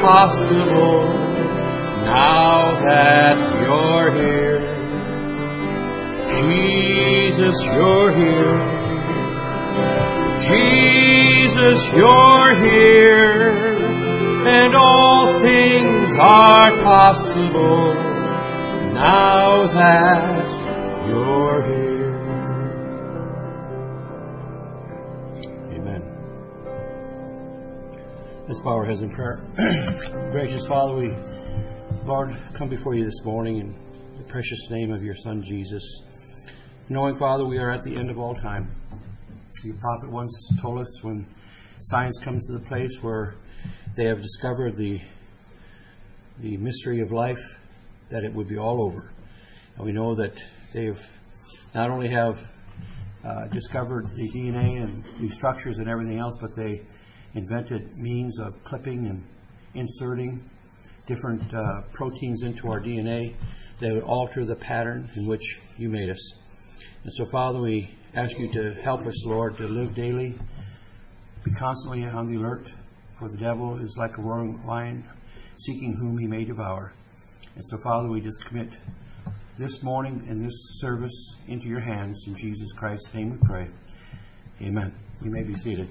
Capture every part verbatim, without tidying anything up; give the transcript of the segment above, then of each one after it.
possible now that you're here. Jesus, you're here. Jesus, you're here. And all things are possible now that you're here. Amen. Let's bow our heads in prayer. Gracious Father, we, Lord, come before you this morning in the precious name of your Son, Jesus. Knowing, Father, we are at the end of all time. Your prophet once told us when science comes to the place where they have discovered the the mystery of life, that it would be all over. And we know that they've not only have uh, discovered the D N A and new structures and everything else, but they invented means of clipping and inserting different uh, proteins into our D N A that would alter the pattern in which you made us. And so, Father, we ask you to help us, Lord, to live daily, be constantly on the alert, for the devil is like a roaring lion, seeking whom he may devour. And so, Father, we just commit this morning and this service into your hands. In Jesus Christ's name we pray. Amen. You may be seated.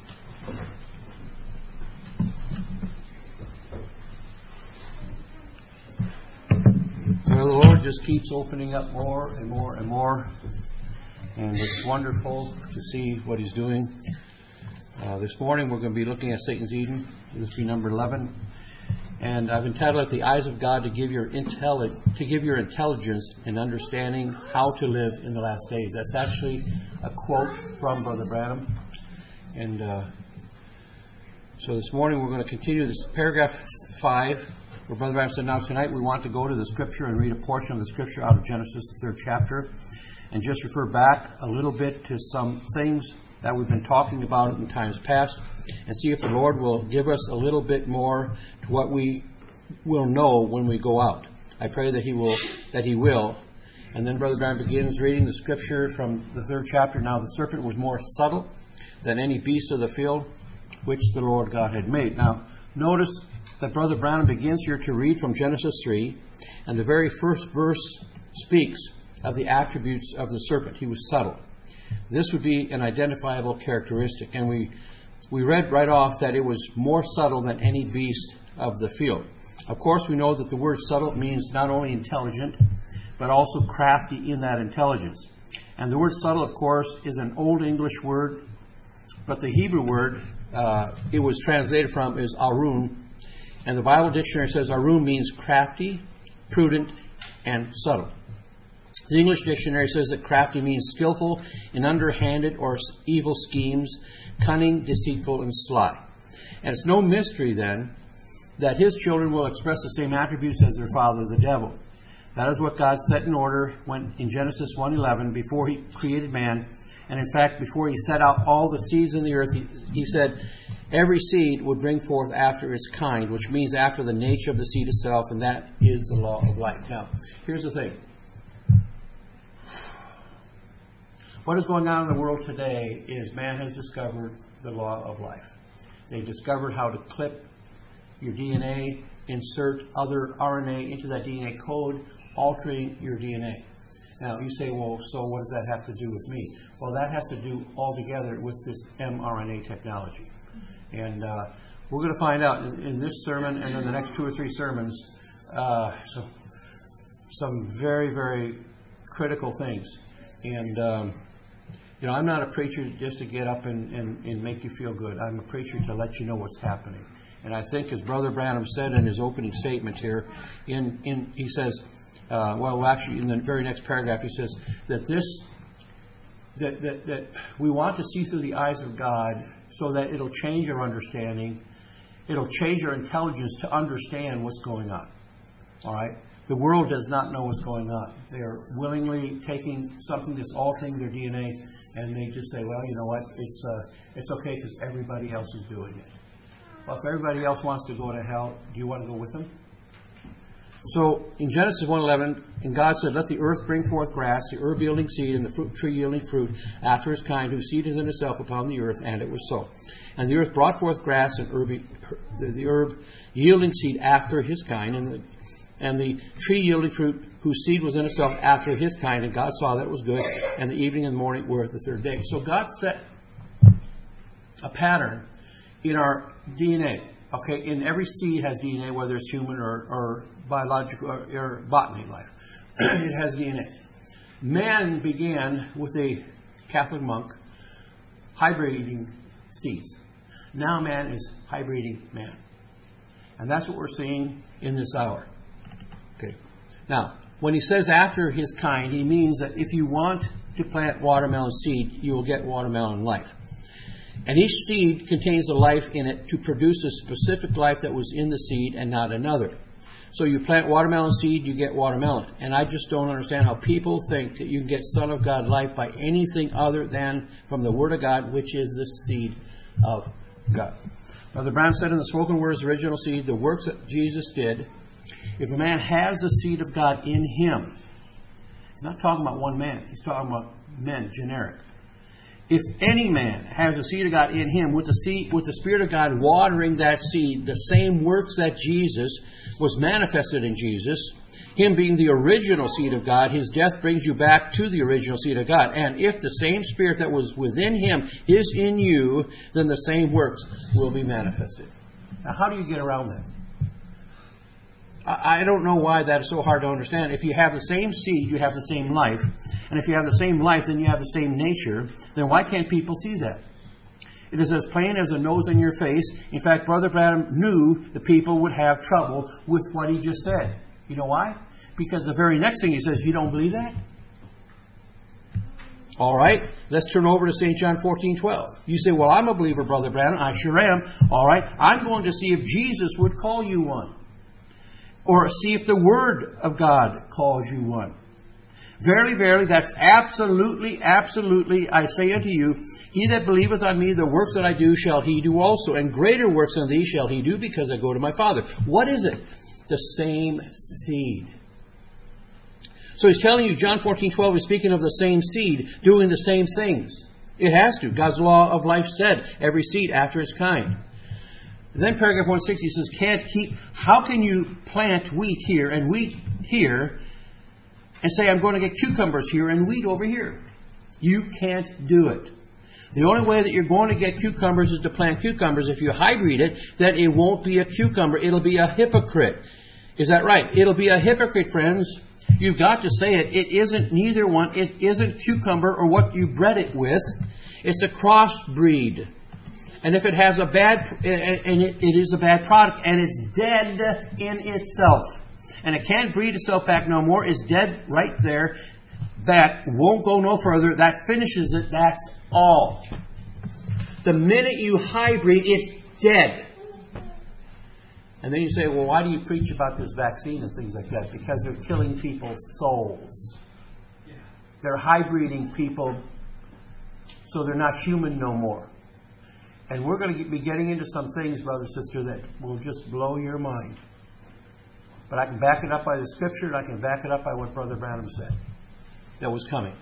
Well, the Lord just keeps opening up more and more and more. And it's wonderful to see what He's doing. Uh, this morning we're going to be looking at Satan's Eden. This will be number eleven. And I've entitled it "The Eyes of God to give your intelli- to give your intelligence and understanding how to live in the last days." That's actually a quote from Brother Branham. And uh, so this morning we're going to continue this paragraph five, where Brother Branham said, now tonight we want to go to the Scripture and read a portion of the Scripture out of Genesis, the third chapter, and just refer back a little bit to some things that we've been talking about in times past, and see if the Lord will give us a little bit more to what we will know when we go out. I pray that He will. That He will. And then Brother Branham begins reading the Scripture from the third chapter. Now the serpent was more subtle than any beast of the field which the Lord God had made. Now notice that Brother Branham begins here to read from Genesis three, and the very first verse speaks of the attributes of the serpent. He was subtle. This would be an identifiable characteristic. And we we read right off that it was more subtle than any beast of the field. Of course, we know that the word subtle means not only intelligent, but also crafty in that intelligence. And the word subtle, of course, is an Old English word, but the Hebrew word uh, it was translated from is arun. And the Bible dictionary says arun means crafty, prudent, and subtle. The English dictionary says that crafty means skillful in underhanded or evil schemes, cunning, deceitful, and sly. And it's no mystery then that his children will express the same attributes as their father, the devil. That is what God set in order when in Genesis one eleven, before He created man. And in fact, before He set out all the seeds in the earth, He, he said every seed would bring forth after its kind, which means after the nature of the seed itself, and that is the law of life. Now, here's the thing. What is going on in the world today is man has discovered the law of life. They discovered how to clip your D N A, insert other R N A into that D N A code, altering your D N A. Now, you say, well, so what does that have to do with me? Well, that has to do altogether with this mRNA technology. And uh, we're going to find out in, in this sermon and in the next two or three sermons uh, so, some very, very critical things. And um, You know, I'm not a preacher just to get up and, and, and make you feel good. I'm a preacher to let you know what's happening. And I think, as Brother Branham said in his opening statement here, in, in he says, uh, well, actually, in the very next paragraph, he says that this, that, that, that we want to see through the eyes of God so that it'll change our understanding. It'll change our intelligence to understand what's going on. All right? The world does not know what's going on. They are willingly taking something that's altering their D N A, and they just say, well, you know what, it's uh, it's okay because everybody else is doing it. Well, if everybody else wants to go to hell, do you want to go with them? So in Genesis one eleven, and God said, let the earth bring forth grass, the herb yielding seed, and the fruit tree yielding fruit after his kind, whose seed is in itself upon the earth, and it was so. And the earth brought forth grass and herb, the herb yielding seed after his kind, and the, and the tree yielding fruit, whose seed was in itself after his kind, and God saw that it was good, and the evening and the morning were the third day. So God set a pattern in our D N A. Okay, and every seed has D N A, whether it's human or, or biological or, or botany life. It has D N A. Man began with a Catholic monk hybriding seeds. Now man is hybriding man. And that's what we're seeing in this hour. Okay. Now, when he says after his kind, he means that if you want to plant watermelon seed, you will get watermelon life. And each seed contains a life in it to produce a specific life that was in the seed and not another. So you plant watermelon seed, you get watermelon. And I just don't understand how people think that you can get Son of God life by anything other than from the Word of God, which is the seed of God. Brother Branham said in the Spoken Word's original seed, the works that Jesus did, if a man has the seed of God in him, he's not talking about one man, he's talking about men, generic. If any man has the seed of God in him, with the seed, with the Spirit of God watering that seed, the same works that Jesus was manifested in Jesus, him being the original seed of God, his death brings you back to the original seed of God. And if the same Spirit that was within him is in you, then the same works will be manifested. Now, how do you get around that? I don't know why that is so hard to understand. If you have the same seed, you have the same life. And if you have the same life, then you have the same nature. Then why can't people see that? It is as plain as a nose in your face. In fact, Brother Branham knew the people would have trouble with what he just said. You know why? Because the very next thing he says, you don't believe that? All right, let's turn over to Saint John fourteen twelve. You say, well, I'm a believer, Brother Branham. I sure am. All right, I'm going to see if Jesus would call you one. Or see if the Word of God calls you one. Verily, verily, that's absolutely, absolutely, I say unto you, he that believeth on me, the works that I do shall he do also, and greater works than these shall he do, because I go to my Father. What is it? The same seed. So he's telling you, John fourteen twelve is speaking of the same seed, doing the same things. It has to. God's law of life said, every seed after its kind. Then paragraph one sixty says, can't keep, how can you plant wheat here and wheat here and say, I'm going to get cucumbers here and wheat over here? You can't do it. The only way that you're going to get cucumbers is to plant cucumbers. If you hybrid it, then it won't be a cucumber. It'll be a hypocrite. Is that right? It'll be a hypocrite, friends. You've got to say it. It isn't neither one. It isn't cucumber or what you bred it with. It's a crossbreed. And if it has a bad, and it, it is a bad product, and it's dead in itself, and it can't breed itself back no more, it's dead right there, that won't go no further, that finishes it, that's all. The minute you hybrid, it's dead. And then you say, well, why do you preach about this vaccine and things like that? Because they're killing people's souls. They're hybriding people so they're not human no more. And we're going to be getting into some things, brother, sister, that will just blow your mind. But I can back it up by the Scripture, and I can back it up by what Brother Branham said that was coming.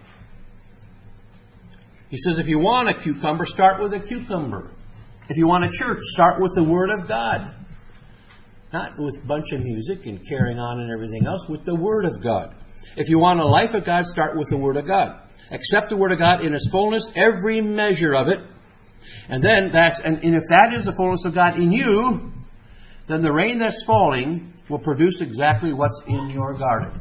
He says, if you want a cucumber, start with a cucumber. If you want a church, start with the Word of God. Not with a bunch of music and carrying on and everything else, with the Word of God. If you want a life of God, start with the Word of God. Accept the Word of God in its fullness, every measure of it. And then that's, and, and if that is the fullness of God in you, then the rain that's falling will produce exactly what's in your garden.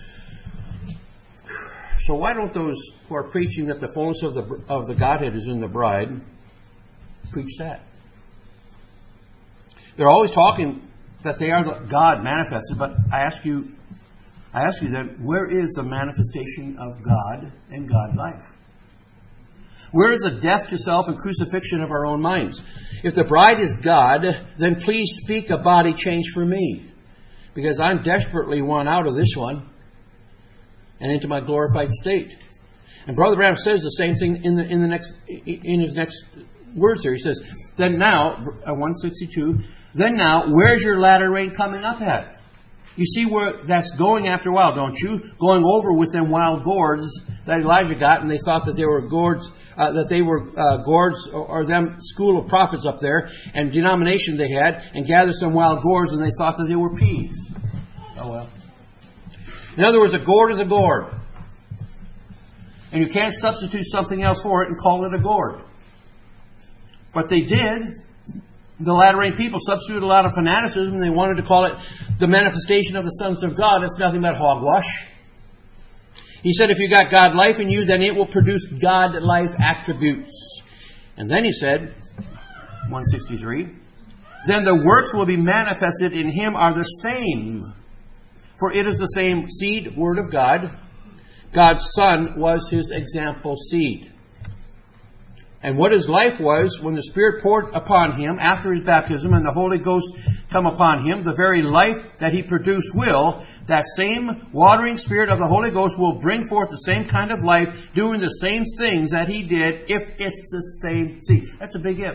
So why don't those who are preaching that the fullness of the of the Godhead is in the bride preach that? They're always talking that they are the God manifested, but I ask you, I ask you then, where is the manifestation of God and God life? Where is the death to self and crucifixion of our own minds? If the bride is God, then please speak a body change for me. Because I'm desperately won out of this one and into my glorified state. And Brother Branham says the same thing in the in the next in his next words here. He says, then now, one sixty-two, then now, where's your latter rain coming up at? You see where that's going after a while, don't you? Going over with them wild gourds that Elijah got, and they thought that they were gourds, uh, that they were uh, gourds or, or them school of prophets up there, and denomination they had, and gathered some wild gourds, and they thought that they were peas. Oh well. In other words, a gourd is a gourd. And you can't substitute something else for it and call it a gourd. But they did. The latter rain people substituted a lot of fanaticism. They wanted to call it the manifestation of the sons of God. It's nothing but hogwash. He said, if you got God life in you, then it will produce God life attributes. And then he said, one sixty-three, then the works will be manifested in him are the same. For it is the same seed, word of God. God's Son was his example seed. And what his life was, when the Spirit poured upon him after his baptism and the Holy Ghost come upon him, the very life that he produced will, that same watering Spirit of the Holy Ghost will bring forth the same kind of life, doing the same things that he did if it's the same seed. That's a big if.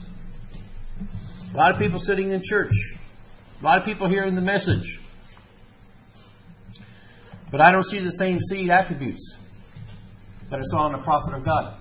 A lot of people sitting in church. A lot of people hearing the message. But I don't see the same seed attributes that I saw in the prophet of God.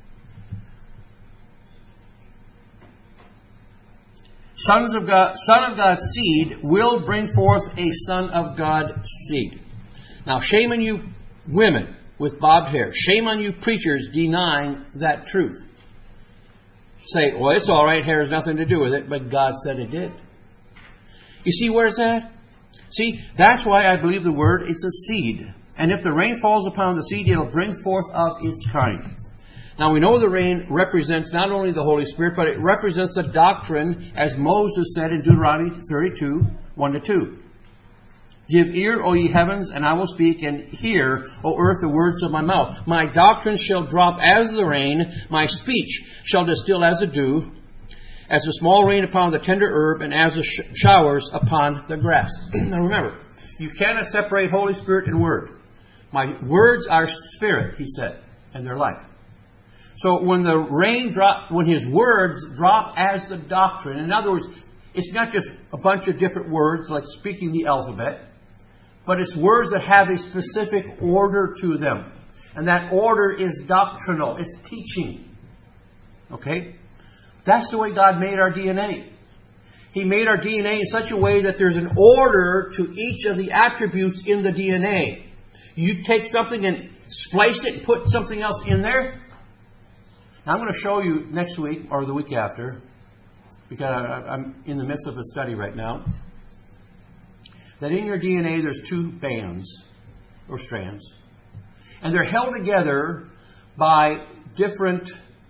Sons of God, Son of God's seed will bring forth a Son of God seed. Now, shame on you women with bobbed hair. Shame on you preachers denying that truth. Say, well, it's all right, hair has nothing to do with it, but God said it did. You see where it's at? See, that's why I believe the word, it's a seed. And if the rain falls upon the seed, it'll bring forth of its kind. Now we know the rain represents not only the Holy Spirit, but it represents the doctrine, as Moses said in Deuteronomy thirty-two, one to two. Give ear, O ye heavens, and I will speak, and hear, O earth, the words of my mouth. My doctrine shall drop as the rain, my speech shall distill as the dew, as the small rain upon the tender herb, and as the sh- showers upon the grass. Now remember, you cannot separate Holy Spirit and Word. My words are spirit, he said, and they're life. So when the rain drop, when his words drop as the doctrine, in other words, it's not just a bunch of different words like speaking the alphabet, but it's words that have a specific order to them. And that order is doctrinal. It's teaching. Okay? That's the way God made our D N A. He made our D N A in such a way that there's an order to each of the attributes in the D N A. You take something and splice it and put something else in there. Now I'm going to show you next week or the week after, because I'm in the midst of a study right now, that in your D N A there's two bands or strands. And they're held together by different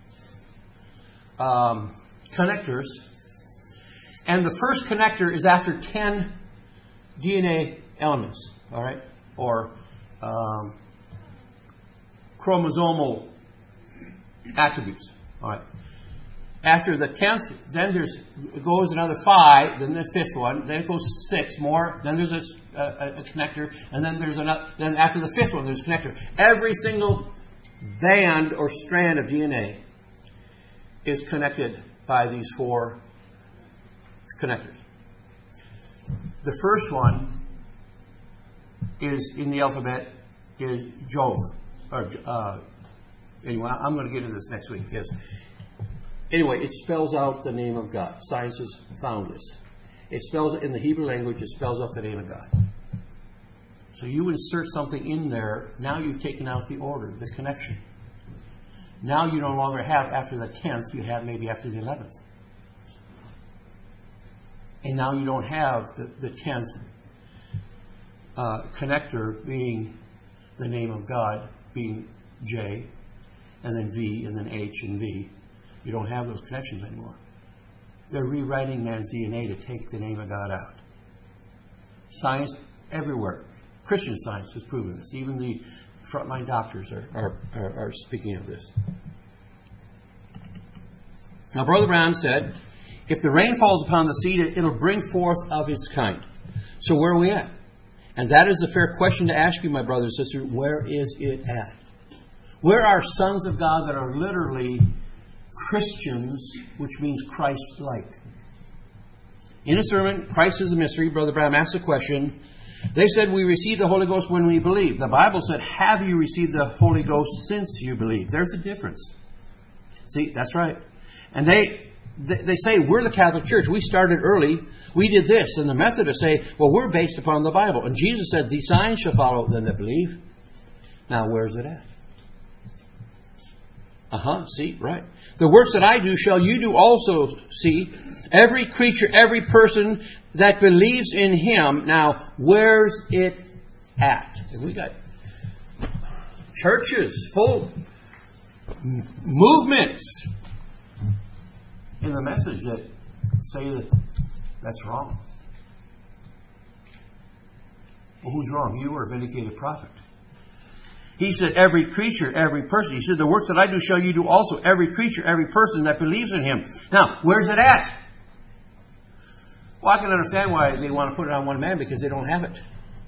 um, connectors. And the first connector is after ten D N A elements, all right, or um, chromosomal attributes. All right. After the tenth, then there's it goes another five. Then the fifth one. Then it goes six more. Then there's a, a, a connector, and then there's another. Then after the fifth one, there's a connector. Every single band or strand of D N A is connected by these four connectors. The first one is in the alphabet is Jov. Or, uh, anyway, I'm going to get into this next week. Yes. Anyway, it spells out the name of God. Science has found this. It spells in the Hebrew language. It spells out the name of God. So you insert something in there. Now you've taken out the order, the connection. Now you no longer have after the tenth. You have maybe after the eleventh. And now you don't have the, the tenth uh, connector being the name of God, being J, and then V, and then H and V. You don't have those connections anymore. They're rewriting man's D N A to take the name of God out. Science everywhere. Christian science has proven this. Even the frontline doctors are, are, are, are speaking of this. Now, Brother Brown said, if the rain falls upon the seed, it'll bring forth of its kind. So where are we at? And that is a fair question to ask you, my brother and sister. Where is it at? Where are sons of God that are literally Christians, which means Christ-like? In a sermon, Christ is a Mystery, Brother Brown asked a question, They said we received the Holy Ghost when we believe. The Bible said, have you received the Holy Ghost since you believe? There's a difference. See, that's right. And they they say, we're the Catholic Church. We started early. We did this. And the Methodists say, well, we're based upon the Bible. And Jesus said, these signs shall follow them that believe. Now, where's it at? Uh-huh, see, right. The works that I do shall you do also, see. Every creature, every person that believes in Him. Now, where's it at? And we got churches, full movements in the message that say that that's wrong. Well, who's wrong? You or a vindicated prophet? He said, every creature, every person. He said, the works that I do shall you do also. Every creature, every person that believes in Him. Now, where's it at? Well, I can understand why they want to put it on one man, because they don't have it.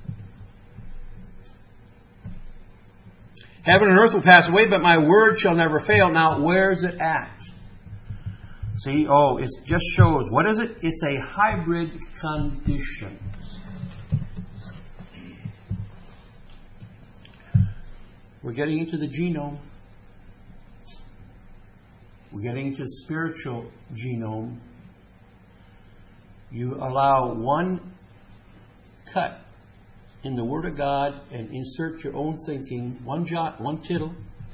Heaven and earth will pass away, but my word shall never fail. Now, where's it at? See, oh, it just shows, what is it? It's a hybrid condition. We're getting into the genome. We're getting into spiritual genome. You allow one cut in the Word of God and insert your own thinking, one jot, one tittle.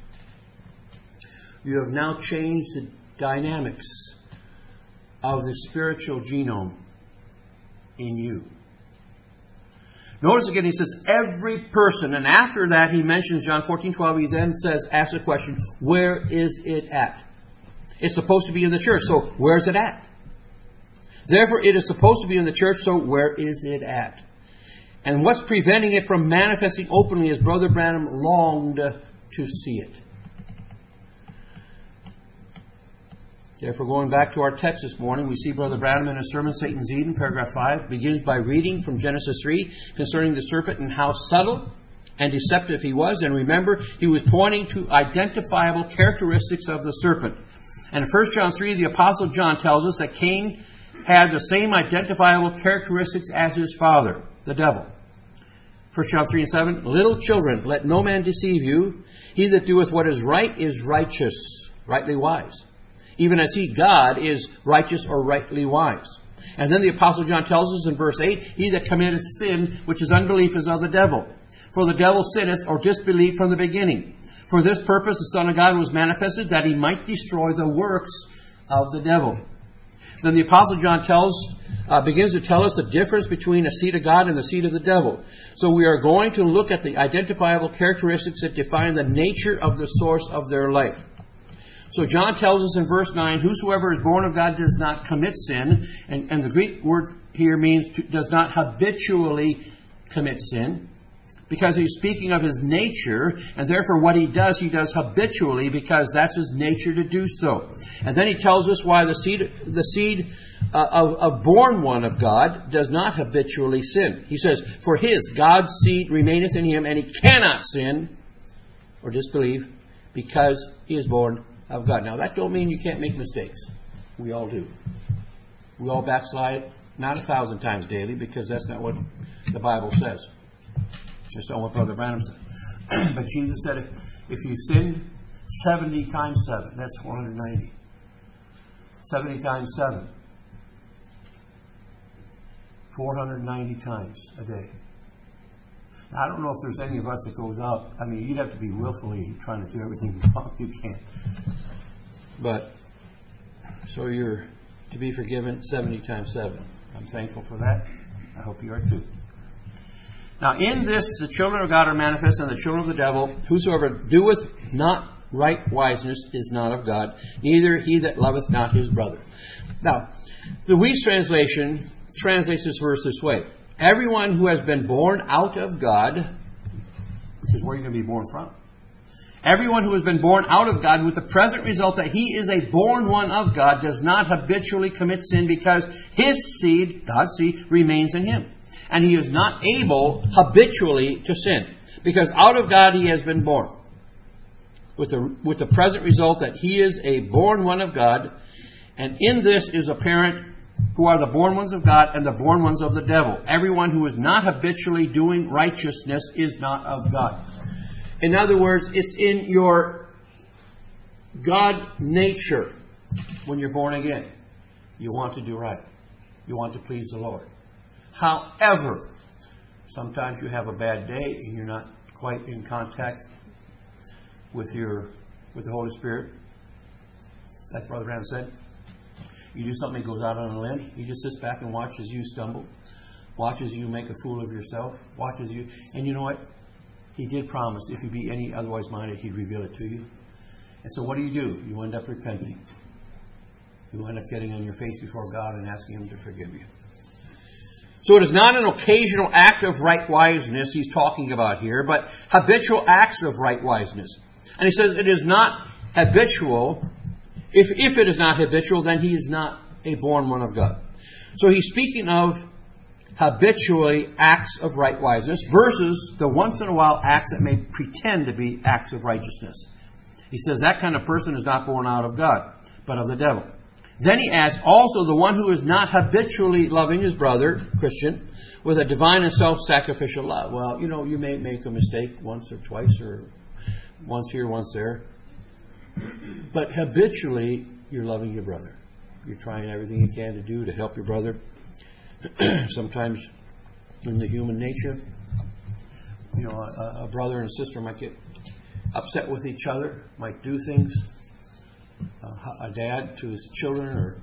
You have now changed the dynamics of the spiritual genome in you. Notice again, he says, every person. And after that, he mentions John fourteen twelve. He then says, asks the question, where is it at? It's supposed to be in the church. So, where is it at? Therefore, it is supposed to be in the church. So, where is it at? And what's preventing it from manifesting openly as Brother Branham longed to see it? Therefore, going back to our text this morning, we see Brother Branham in his sermon, Satan's Eden, paragraph five, begins by reading from Genesis three concerning the serpent and how subtle and deceptive he was. And remember, he was pointing to identifiable characteristics of the serpent. And in First John three, the Apostle John tells us that Cain had the same identifiable characteristics as his father, the devil. First John three and seven, little children, let no man deceive you. He that doeth what is right is righteous, rightly wise. Even as he, God, is righteous or rightly wise. And then the Apostle John tells us in verse eight, he that committeth sin, which is unbelief, is of the devil. For the devil sinneth or disbelieved from the beginning. For this purpose the Son of God was manifested, that he might destroy the works of the devil. Then the Apostle John tells, uh, begins to tell us the difference between a seed of God and the seed of the devil. So we are going to look at the identifiable characteristics that define the nature of the source of their life. So John tells us in verse nine, whosoever is born of God does not commit sin. And, and the Greek word here means to, does not habitually commit sin. Because he's speaking of his nature, and therefore what he does, he does habitually, because that's his nature to do so. And then he tells us why the seed, the seed uh, of, of born one of God does not habitually sin. He says, for his, God's seed remaineth in him, and he cannot sin or disbelieve, because he is born of God. Now, that don't mean you can't make mistakes. We all do. We all backslide, not a thousand times daily, because that's not what the Bible says. Just not what Brother Branham said. But Jesus said, if, if you sin seventy times seven, that's four hundred ninety. seventy times seven. four hundred ninety times a day. Now, I don't know if there's any of us that goes out. I mean, you'd have to be willfully trying to do everything wrong. You can't. But, so you're to be forgiven seventy times seven. I'm thankful for that. I hope you are too. Now, in this, the children of God are manifest, and the children of the devil. Whosoever doeth not right wiseness is not of God, neither he that loveth not his brother. Now, the Weiss translation translates this verse this way. Everyone who has been born out of God, which is where you're going to be born from. Everyone who has been born out of God, with the present result that he is a born one of God, does not habitually commit sin, because his seed, God's seed, remains in him. And he is not able habitually to sin, because out of God he has been born. With the, with the present result that he is a born one of God, and in this is apparent who are the born ones of God and the born ones of the devil. Everyone who is not habitually doing righteousness is not of God. In other words, it's in your God nature when you're born again. You want to do right. You want to please the Lord. However, sometimes you have a bad day and you're not quite in contact with your with the Holy Spirit. Like Brother Ram said, you do something that goes out on a limb. He just sits back and watches you stumble, watches you make a fool of yourself, watches you. And you know what? He did promise if you be any otherwise minded, He'd reveal it to you. And so what do you do? You end up repenting. You end up getting on your face before God and asking Him to forgive you. So it is not an occasional act of right wiseness He's talking about here, but habitual acts of right wiseness. And he says it is not habitual. If, if it is not habitual, then he is not a born one of God. So he's speaking of habitually acts of right wiseness versus the once in a while acts that may pretend to be acts of righteousness. He says that kind of person is not born out of God, but of the devil. Then he adds, also the one who is not habitually loving his brother, Christian, with a divine and self-sacrificial love. Well, you know, you may make a mistake once or twice or once here, once there. But habitually, you're loving your brother. You're trying everything you can to do to help your brother. Sometimes in the human nature, you know, a, a brother and a sister might get upset with each other, might do things. Uh, a dad to his children, or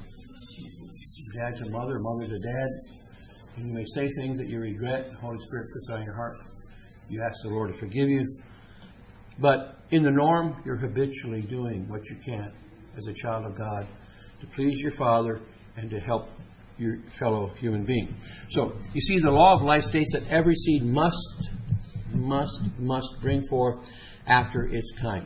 dad to mother, mother to dad. And you may say things that you regret. The Holy Spirit puts it on your heart. You ask the Lord to forgive you. But in the norm, you're habitually doing what you can as a child of God to please your Father and to help your fellow human being. So, you see, the law of life states that every seed must, must, must bring forth after its kind.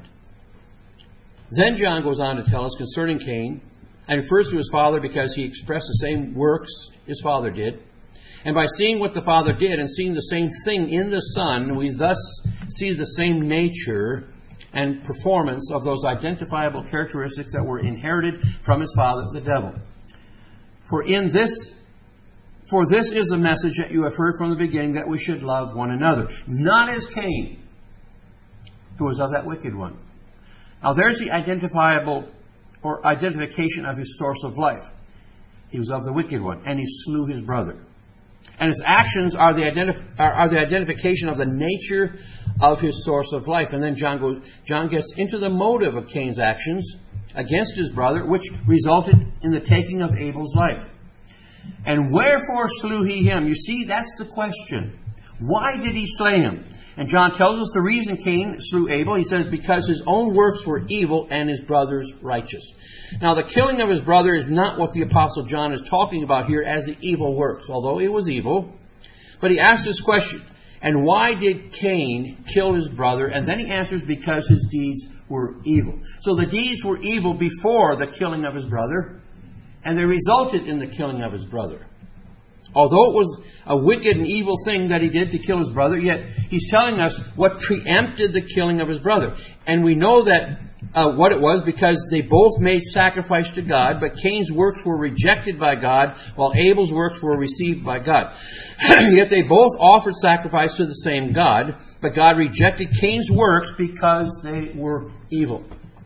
Then John goes on to tell us concerning Cain, and refers to his father because he expressed the same works his father did. And by seeing what the father did and seeing the same thing in the son, we thus see the same nature and performance of those identifiable characteristics that were inherited from his father, the devil. For in this, for this is the message that you have heard from the beginning, that we should love one another. Not as Cain, who was of that wicked one. Now there's the identifiable or identification of his source of life. He was of the wicked one, and he slew his brother. And his actions are the, identif- are, are the identification of the nature of his source of life. And then John goes, John gets into the motive of Cain's actions against his brother, which resulted in the taking of Abel's life. And wherefore slew he him? You see, that's the question. Why did he slay him? And John tells us the reason Cain slew Abel. He says, because his own works were evil and his brother's righteous. Now, the killing of his brother is not what the Apostle John is talking about here as the evil works, although it was evil. But he asks this question, and why did Cain kill his brother? And then he answers, because his deeds were evil. So the deeds were evil before the killing of his brother, and they resulted in the killing of his brother. Although it was a wicked and evil thing that he did to kill his brother, yet he's telling us what preempted the killing of his brother. And we know that uh, what it was because they both made sacrifice to God, but Cain's works were rejected by God, while Abel's works were received by God. Yet they both offered sacrifice to the same God, but God rejected Cain's works because they were evil.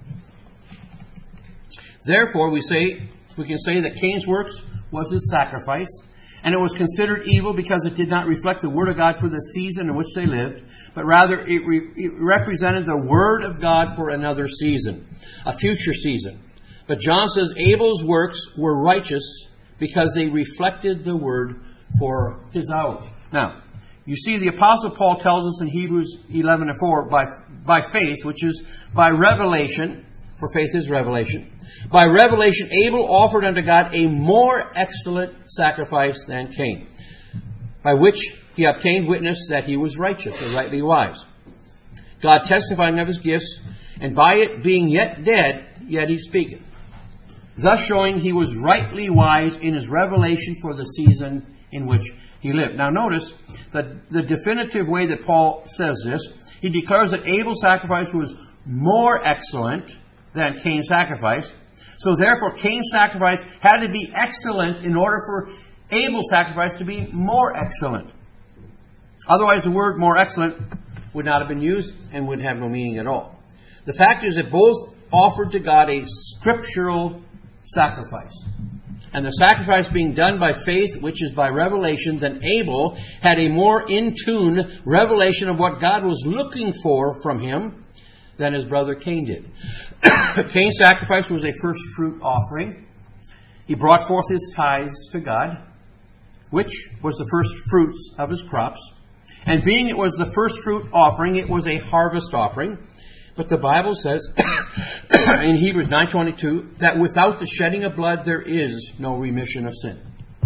Therefore, we say we can say that Cain's works was his sacrifice. And it was considered evil because it did not reflect the Word of God for the season in which they lived, but rather it, re- it represented the Word of God for another season, a future season. But John says Abel's works were righteous because they reflected the Word for his hour. Now, you see, the Apostle Paul tells us in Hebrews eleven and four, by, by faith, which is by revelation, for faith is revelation. By revelation, Abel offered unto God a more excellent sacrifice than Cain, by which he obtained witness that he was righteous or rightly wise. God testifying of his gifts, and by it being yet dead, yet he speaketh. Thus showing he was rightly wise in his revelation for the season in which he lived. Now notice that the definitive way that Paul says this, he declares that Abel's sacrifice was more excellent than Cain's sacrifice. So therefore, Cain's sacrifice had to be excellent in order for Abel's sacrifice to be more excellent. Otherwise, the word more excellent would not have been used and would have no meaning at all. The fact is that both offered to God a scriptural sacrifice. And the sacrifice being done by faith, which is by revelation, then Abel had a more in-tune revelation of what God was looking for from him than his brother Cain did. Cain's sacrifice was a first fruit offering. He brought forth his tithes to God, which was the first fruits of his crops. And being it was the first fruit offering, it was a harvest offering. But the Bible says in Hebrews nine twenty-two that without the shedding of blood there is no remission of sin.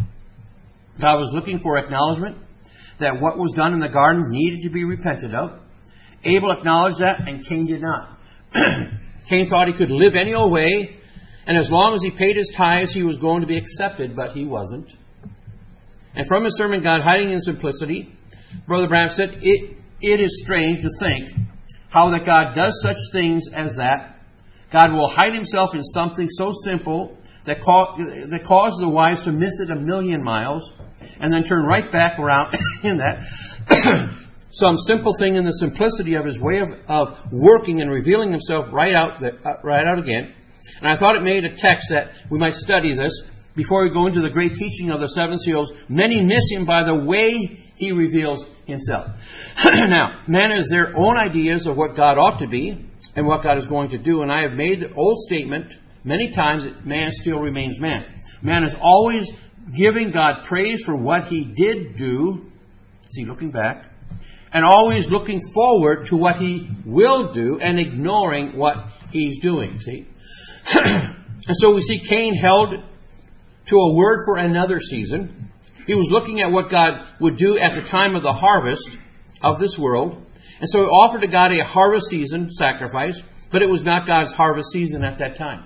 God was looking for acknowledgement that what was done in the garden needed to be repented of. Abel acknowledged that, and Cain did not. Cain thought he could live any old way, and as long as he paid his tithes, he was going to be accepted, but he wasn't. And from his sermon, God Hiding in Simplicity, Brother Branham said, it, it is strange to think how that God does such things as that. God will hide himself in something so simple that, ca- that causes the wise to miss it a million miles, and then turn right back around in that. Some simple thing in the simplicity of his way of, of working and revealing himself right out, the, uh, right out again. And I thought it made a text that we might study this before we go into the great teaching of the seven seals. Many miss him by the way he reveals himself. Now, man has their own ideas of what God ought to be and what God is going to do. And I have made the old statement many times that man still remains man. Man is always giving God praise for what he did do. See, looking back. And always looking forward to what he will do and ignoring what he's doing. See? And so we see Cain held to a word for another season. He was looking at what God would do at the time of the harvest of this world. And so he offered to God a harvest season sacrifice, but it was not God's harvest season at that time.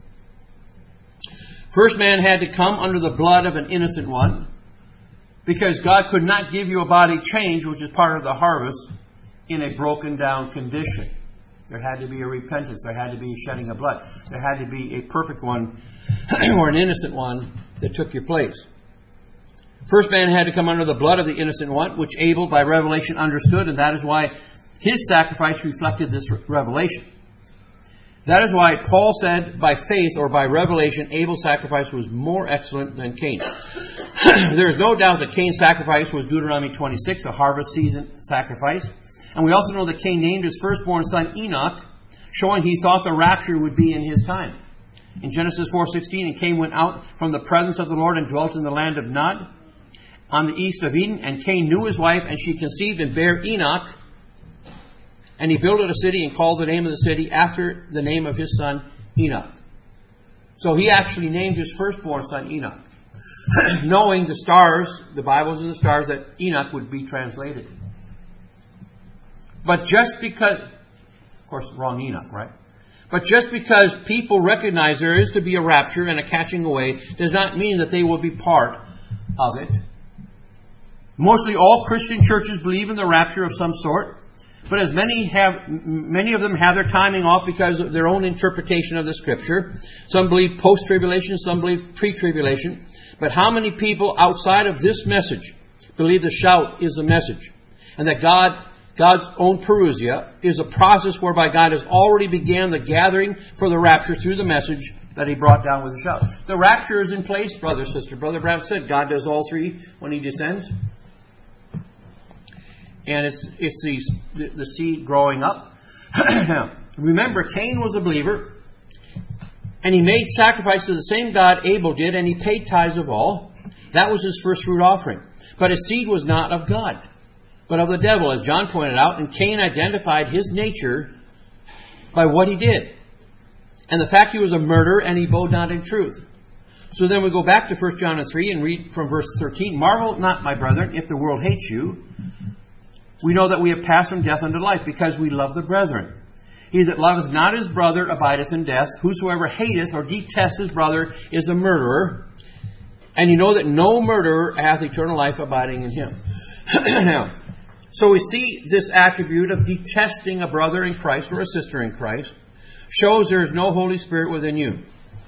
First man had to come under the blood of an innocent one, because God could not give you a body change, which is part of the harvest, in a broken down condition. There had to be a repentance. There had to be a shedding of blood. There had to be a perfect one or an innocent one that took your place. First man had to come under the blood of the innocent one, which Abel by revelation understood, and that is why his sacrifice reflected this revelation. That is why Paul said by faith or by revelation, Abel's sacrifice was more excellent than Cain. There is no doubt that Cain's sacrifice was Deuteronomy twenty-six, a harvest season sacrifice. And we also know that Cain named his firstborn son Enoch, showing he thought the rapture would be in his time. In Genesis four sixteen, and Cain went out from the presence of the Lord and dwelt in the land of Nod on the east of Eden. And Cain knew his wife, and she conceived and bare Enoch. And he built a city and called the name of the city after the name of his son Enoch. So he actually named his firstborn son Enoch, knowing the stars, the Bibles and the stars, that Enoch would be translated. But just because, of course, wrong Enoch, right? But just because people recognize there is to be a rapture and a catching away does not mean that they will be part of it. Mostly all Christian churches believe in the rapture of some sort. But as many have, many of them have their timing off because of their own interpretation of the Scripture. Some believe post-tribulation, some believe pre-tribulation. But how many people outside of this message believe the shout is the message? And that God, God's own parousia is a process whereby God has already began the gathering for the rapture through the message that He brought down with a shout. The rapture is in place, brother, sister. Brother Branham said God does all three when He descends. And it's it's the, the seed growing up. Now, remember, Cain was a believer, and he made sacrifice to the same God Abel did, and he paid tithes of all. That was his first fruit offering. But his seed was not of God, but of the devil, as John pointed out, and Cain identified his nature by what he did. And the fact he was a murderer, and he bowed not in truth. So then we go back to First John three and read from verse thirteen. Marvel not, my brethren, if the world hates you. We know that we have passed from death unto life, because we love the brethren. He that loveth not his brother abideth in death. Whosoever hateth or detests his brother is a murderer. And you know that no murderer hath eternal life abiding in him. Now, so we see this attribute of detesting a brother in Christ or a sister in Christ shows there is no Holy Spirit within you.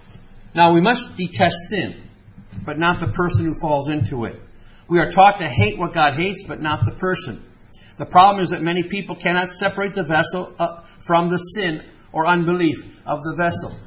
Now, we must detest sin, but not the person who falls into it. We are taught to hate what God hates, but not the person. The problem is that many people cannot separate the vessel uh, from the sin or unbelief of the vessel.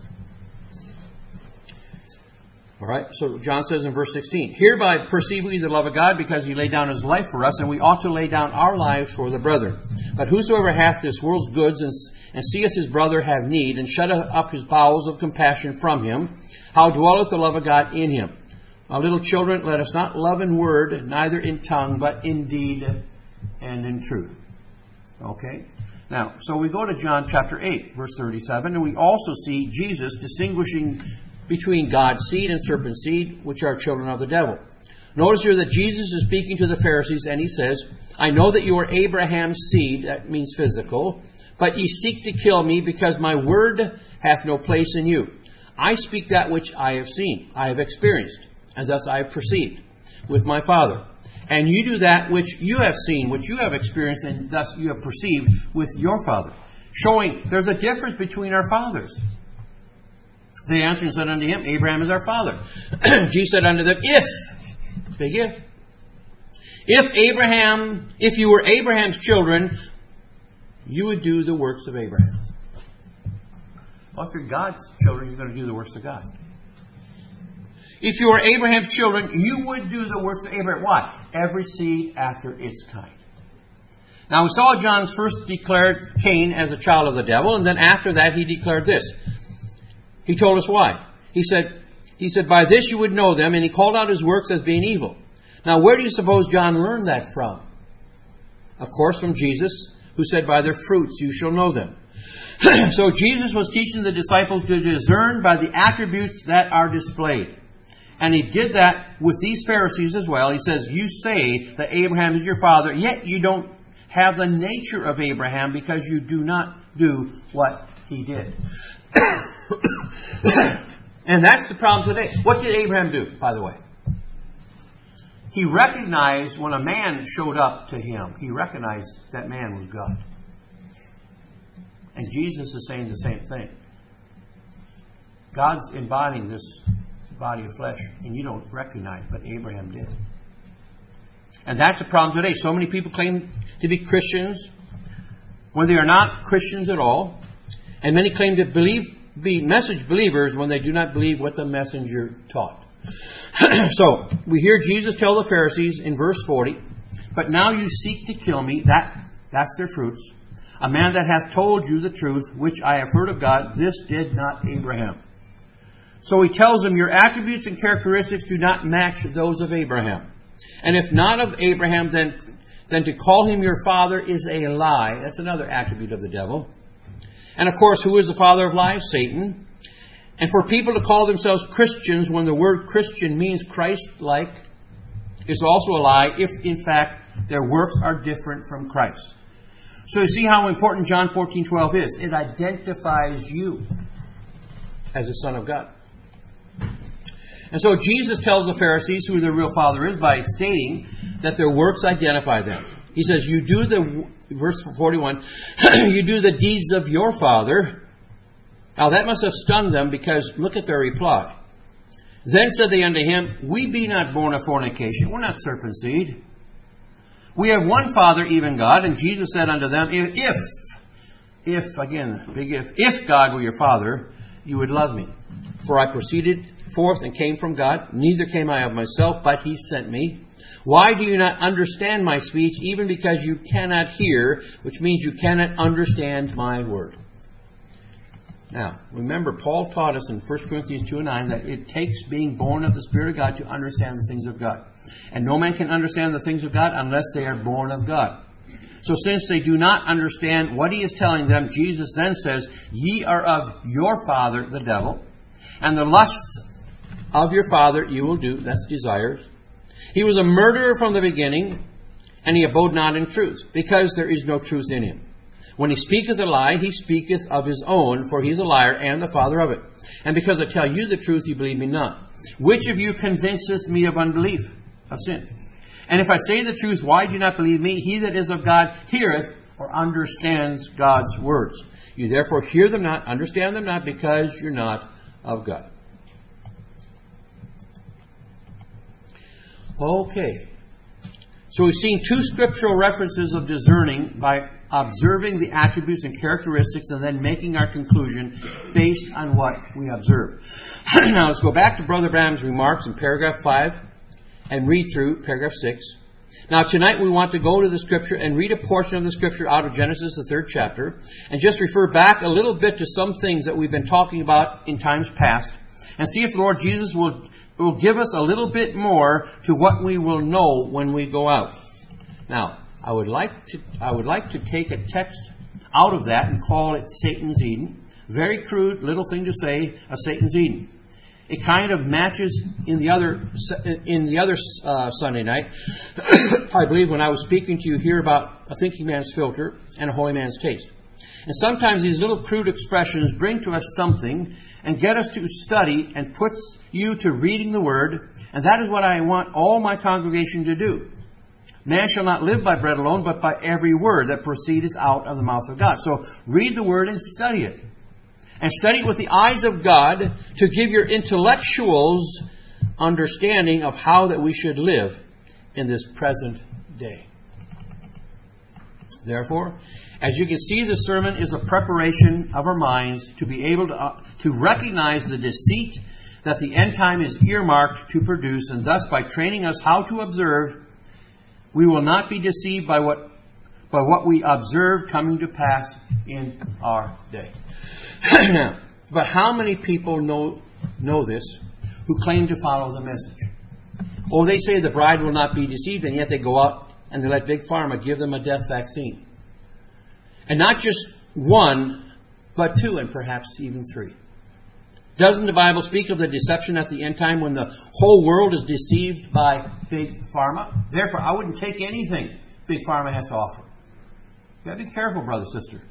All right, so John says in verse sixteen, "Hereby perceive we the love of God, because He laid down His life for us, and we ought to lay down our lives for the brethren. But whosoever hath this world's goods, and, and seeth his brother have need, and shutteth up his bowels of compassion from him, how dwelleth the love of God in him? My little children, let us not love in word, neither in tongue, but in deed and in truth." Okay? Now, so we go to John chapter eight, verse thirty-seven, and we also see Jesus distinguishing between God's seed and serpent's seed, which are children of the devil. Notice here that Jesus is speaking to the Pharisees, and He says, "I know that you are Abraham's seed," that means physical, "but ye seek to kill me, because my word hath no place in you. I speak that which I have seen, I have experienced, and thus I have perceived with my Father. And you do that which you have seen, which you have experienced, and thus you have perceived with your father." Showing there's a difference between our fathers. They answered and said unto him, "Abraham is our father." Jesus said unto them, "If," big if, "if Abraham, if you were Abraham's children, you would do the works of Abraham." Well, if you're God's children, you're going to do the works of God. If you were Abraham's children, you would do the works of Abraham. Why? Every seed after its kind. Now, we saw John's first declared Cain as a child of the devil, and then after that he declared this. He told us why. He said, he said, "By this you would know them," and he called out his works as being evil. Now, where do you suppose John learned that from? Of course, from Jesus, who said, "By their fruits you shall know them." So Jesus was teaching the disciples to discern by the attributes that are displayed. And He did that with these Pharisees as well. He says, "You say that Abraham is your father, yet you don't have the nature of Abraham, because you do not do what he did." And that's the problem today. What did Abraham do, by the way? He recognized when a man showed up to him, he recognized that man was God. And Jesus is saying the same thing. God's embodying this body of flesh, and you don't recognize, but Abraham did. And that's the problem today. So many people claim to be Christians when they are not Christians at all. And many claim to believe, be message believers when they do not believe what the messenger taught. So, we hear Jesus tell the Pharisees in verse forty, "But now you seek to kill me," that, that's their fruits, "a man that hath told you the truth, which I have heard of God, this did not Abraham." So He tells them, your attributes and characteristics do not match those of Abraham. And if not of Abraham, then, then to call him your father is a lie. That's another attribute of the devil. And of course, who is the father of lies? Satan. And for people to call themselves Christians when the word Christian means Christ-like is also a lie, if in fact their works are different from Christ. So you see how important John fourteen twelve is. It identifies you as a son of God. And so Jesus tells the Pharisees who their real father is by stating that their works identify them. He says, you do the, verse forty-one, you do the deeds of your father. Now that must have stunned them, because look at their reply. Then said they unto him, we be not born of fornication. We're not serpent seed. We have one Father, even God. And Jesus said unto them, if, if, again, big if, if God were your Father, you would love me. For I proceeded forth and came from God. Neither came I of myself, but He sent me. Why do you not understand my speech, even because you cannot hear, which means you cannot understand my word? Now, remember, Paul taught us in First Corinthians two and nine that it takes being born of the Spirit of God to understand the things of God. And no man can understand the things of God unless they are born of God. So since they do not understand what He is telling them, Jesus then says, ye are of your father, the devil, and the lusts of your father you will do. That's desires. He was a murderer from the beginning, and he abode not in truth, because there is no truth in him. When he speaketh a lie, he speaketh of his own, for he is a liar and the father of it. And because I tell you the truth, you believe me not. Which of you convinceth me of unbelief, of sin? And if I say the truth, why do you not believe me? He that is of God heareth or understands God's words. You therefore hear them not, understand them not, because you're not of God. Okay. So we've seen two scriptural references of discerning by observing the attributes and characteristics and then making our conclusion based on what we observe. Now let's go back to Brother Branham's remarks in paragraph five and read through paragraph six. Now tonight we want to go to the scripture and read a portion of the scripture out of Genesis, the third chapter, and just refer back a little bit to some things that we've been talking about in times past and see if the Lord Jesus will, will give us a little bit more to what we will know when we go out. Now, I would like to I would like to take a text out of that and call it Satan's Eden. Very crude little thing to say, a Satan's Eden. It kind of matches in the other in the other uh, Sunday night, I believe, when I was speaking to you here about a thinking man's filter and a holy man's taste. And sometimes these little crude expressions bring to us something and get us to study and puts you to reading the Word. And that is what I want all my congregation to do. Man shall not live by bread alone, but by every word that proceedeth out of the mouth of God. So read the Word and study it. And study it with the eyes of God to give your intellectuals understanding of how that we should live in this present day. Therefore, as you can see, the sermon is a preparation of our minds to be able to, uh, to recognize the deceit that the end time is earmarked to produce, and thus by training us how to observe, we will not be deceived by what by what we observe coming to pass in our day. Now, but how many people know know this who claim to follow the message? Oh, they say the bride will not be deceived, and yet they go out and they let Big Pharma give them a death vaccine. And not just one, but two, and perhaps even three. Doesn't the Bible speak of the deception at the end time when the whole world is deceived by Big Pharma? Therefore, I wouldn't take anything Big Pharma has to offer. You've got to be careful, brother, sister.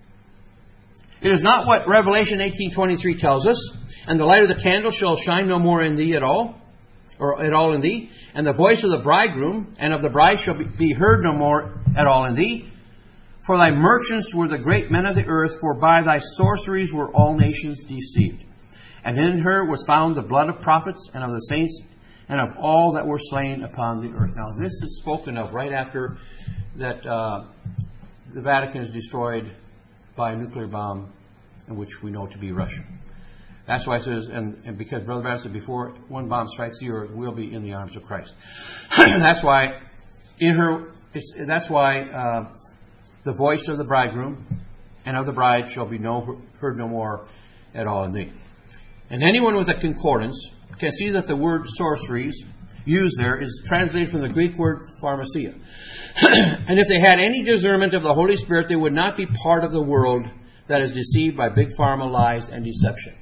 It is not what Revelation eighteen twenty-three tells us. And the light of the candle shall shine no more in thee at all, or at all in thee. And the voice of the bridegroom and of the bride shall be heard no more at all in thee. For thy merchants were the great men of the earth, for by thy sorceries were all nations deceived. And in her was found the blood of prophets and of the saints and of all that were slain upon the earth. Now this is spoken of right after that uh, the Vatican is destroyed by a nuclear bomb, in which we know to be Russia. That's why it says, and, and because Brother Branham said, before one bomb strikes the earth, we'll be in the arms of Christ. That's why in her. It's, that's why uh, the voice of the bridegroom and of the bride shall be no, heard no more at all in thee. And anyone with a concordance can see that the word sorceries used there is translated from the Greek word pharmacia. And if they had any discernment of the Holy Spirit, they would not be part of the world that is deceived by big pharma lies and deception.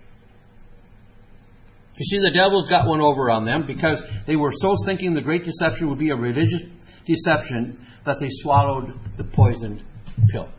You see, the devil's got one over on them because they were so thinking the great deception would be a religious deception that they swallowed the poisoned pill.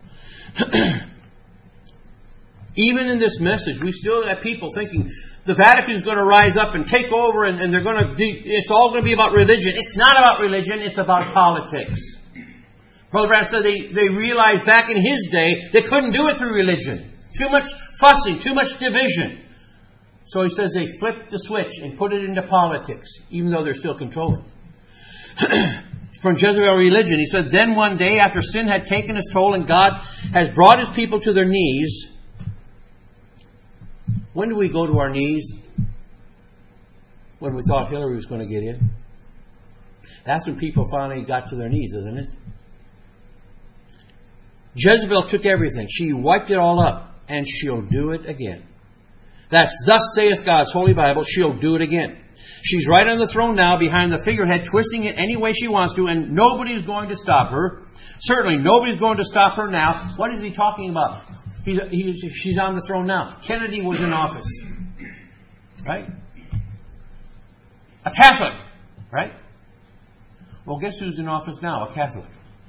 Even in this message, we still have people thinking the Vatican is going to rise up and take over and, and they're going to be, it's all going to be about religion. It's not about religion, it's about politics. Brother Branham said they, they realized back in his day they couldn't do it through religion. Too much fussing, too much division. So he says they flipped the switch and put it into politics, even though they're still controlling. From Jezebel religion, he said, then one day after sin had taken its toll and God has brought his people to their knees. When do we go to our knees? When we thought Hillary was going to get in. That's when people finally got to their knees, isn't it? Jezebel took everything. She wiped it all up. And she'll do it again. That's thus saith God's Holy Bible. She'll do it again. She's right on the throne now behind the figurehead, twisting it any way she wants to, and nobody's going to stop her. Certainly nobody's going to stop her now. What is he talking about? He's, he's, she's on the throne now. Kennedy was in office. Right? A Catholic. Right? Well, guess who's in office now? A Catholic.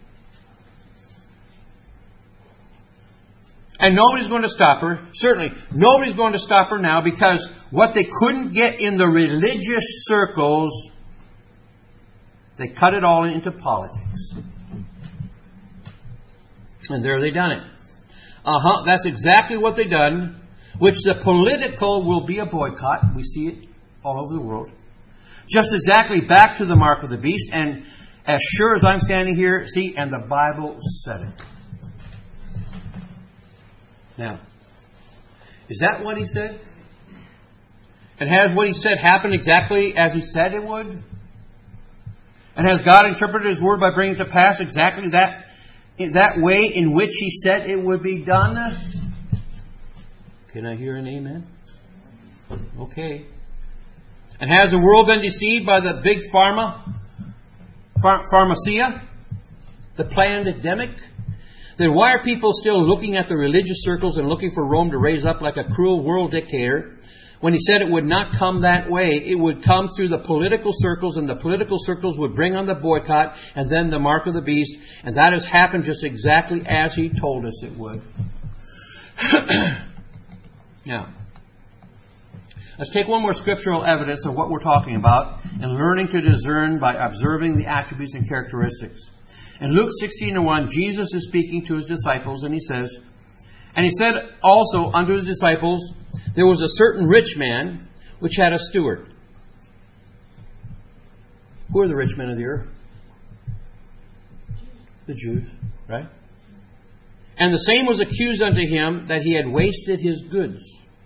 And nobody's going to stop her. Certainly, nobody's going to stop her now because what they couldn't get in the religious circles, they cut it all into politics. And there they done it. Uh-huh, that's exactly what they done. Which the political will be a boycott. We see it all over the world. Just exactly back to the mark of the beast. And as sure as I'm standing here, see, and the Bible said it. Now, is that what he said? And has what he said happened exactly as he said it would? And has God interpreted His Word by bringing to pass exactly that, that way in which He said it would be done? Can I hear an amen? Okay. And has the world been deceived by the big pharma, phar- pharmacia, the pandemic? Then why are people still looking at the religious circles and looking for Rome to raise up like a cruel world dictator? When he said it would not come that way, it would come through the political circles, and the political circles would bring on the boycott and then the mark of the beast. And that has happened just exactly as he told us it would. Now, let's take one more scriptural evidence of what we're talking about and learning to discern by observing the attributes and characteristics. In Luke sixteen and one, Jesus is speaking to His disciples, and He says, "And He said also unto His disciples, there was a certain rich man which had a steward." Who are the rich men of the earth? The Jews, right? "And the same was accused unto him that he had wasted his goods.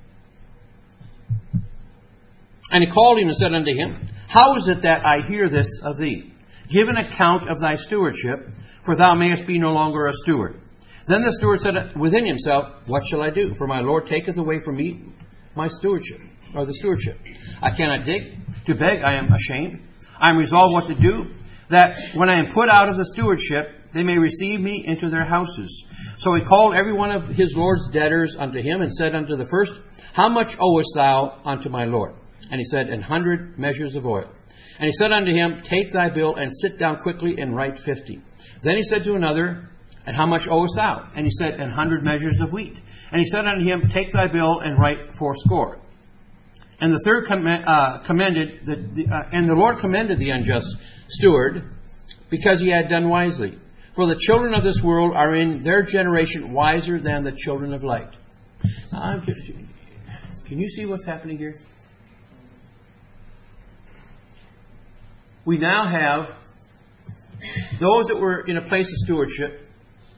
And he called him and said unto him, How is it that I hear this of thee? Give an account of thy stewardship, for thou mayest be no longer a steward. Then the steward said within himself, What shall I do? For my Lord taketh away from me my stewardship, or the stewardship. I cannot dig. To beg I am ashamed. I am resolved what to do, that when I am put out of the stewardship, they may receive me into their houses. So he called every one of his Lord's debtors unto him, and said unto the first, How much owest thou unto my Lord? And he said, An hundred measures of oil. And he said unto him, Take thy bill, and sit down quickly, and write fifty. Then he said to another, And how much owest thou? And he said, An hundred measures of wheat. And he said unto him, Take thy bill, and write fourscore. And the third comm- uh, commended, the, the, uh, and the Lord commended the unjust steward, because he had done wisely. For the children of this world are in their generation wiser than the children of light. Now, I'm just, can you see what's happening here? We now have those that were in a place of stewardship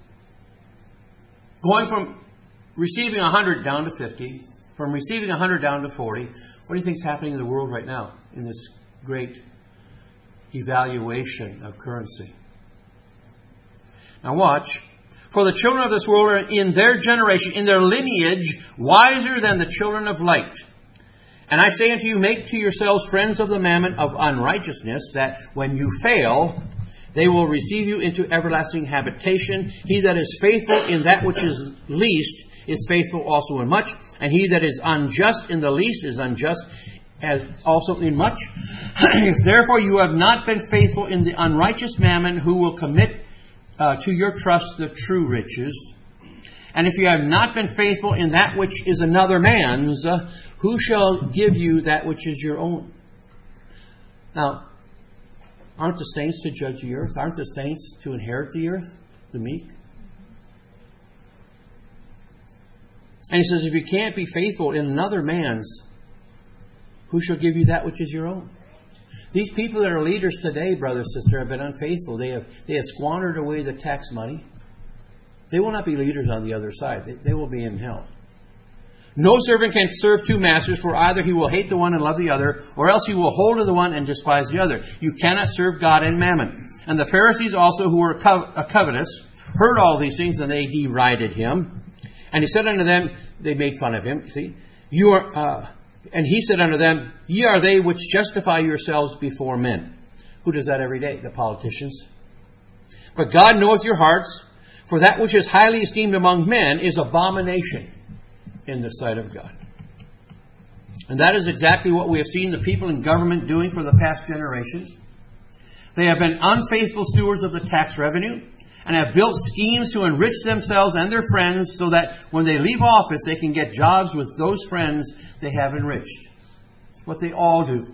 going from receiving a hundred down to fifty, from receiving a hundred down to forty. What do you think is happening in the world right now in this great evaluation of currency? Now watch. For the children of this world are in their generation, in their lineage, wiser than the children of light. And I say unto you, make to yourselves friends of the mammon of unrighteousness, that when you fail, they will receive you into everlasting habitation. He that is faithful in that which is least is faithful also in much, and he that is unjust in the least is unjust as also in much. If therefore you have not been faithful in the unrighteous mammon, who will commit uh, to your trust the true riches? And if you have not been faithful in that which is another man's, uh, who shall give you that which is your own? Now, aren't the saints to judge the earth? Aren't the saints to inherit the earth? The meek? And he says, if you can't be faithful in another man's, who shall give you that which is your own? These people that are leaders today, brother, sister, have been unfaithful. They have, they have squandered away the tax money. They will not be leaders on the other side. They, they will be in hell. No servant can serve two masters, for either he will hate the one and love the other, or else he will hold to the one and despise the other. You cannot serve God and mammon. And the Pharisees also, who were covetous, heard all these things, and they derided him. And he said unto them, they made fun of him, see, you are, uh, and he said unto them, Ye are they which justify yourselves before men. Who does that every day? The politicians. But God knoweth your hearts, for that which is highly esteemed among men is abomination in the sight of God. And that is exactly what we have seen the people in government doing for the past generations. They have been unfaithful stewards of the tax revenue, and have built schemes to enrich themselves and their friends, so that when they leave office, they can get jobs with those friends they have enriched. It's what they all do.